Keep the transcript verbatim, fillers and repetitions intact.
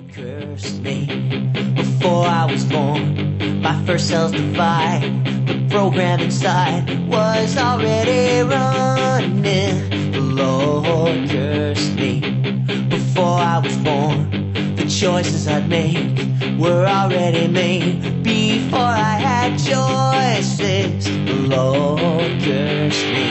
cursed me before I was born. My first cells divide. The program inside was already running. The Lord cursed me before I was born. The choices I'd make were already made before I had choices. The Lord cursed me.